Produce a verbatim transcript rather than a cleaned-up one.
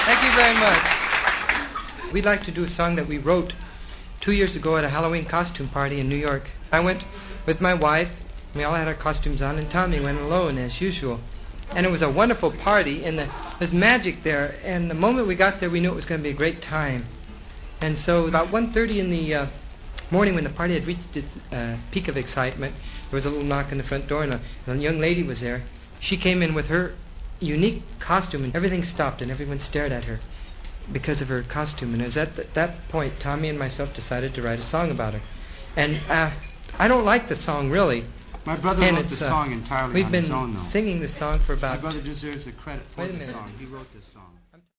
Thank you very much. We'd like to do a song that we wrote two years ago at a Halloween costume party in New York. I went with my wife. We all had our costumes on, and Tommy went alone as usual. And it was a wonderful party, and the, there was magic there. And the moment we got there, we knew it was going to be a great time. And so about one thirty in the uh, morning, when the party had reached its uh, peak of excitement, there was a little knock on the front door, and a, and a young lady was there. She came in with her unique costume, and everything stopped, and everyone stared at her because of her costume. And it was at th- that point Tommy and myself decided to write a song about her. And uh, I don't like the song, really. My brother and wrote the uh, song entirely we've on been his own, though. singing this song for about... My brother deserves the credit for Wait a the minute. song. He wrote this song.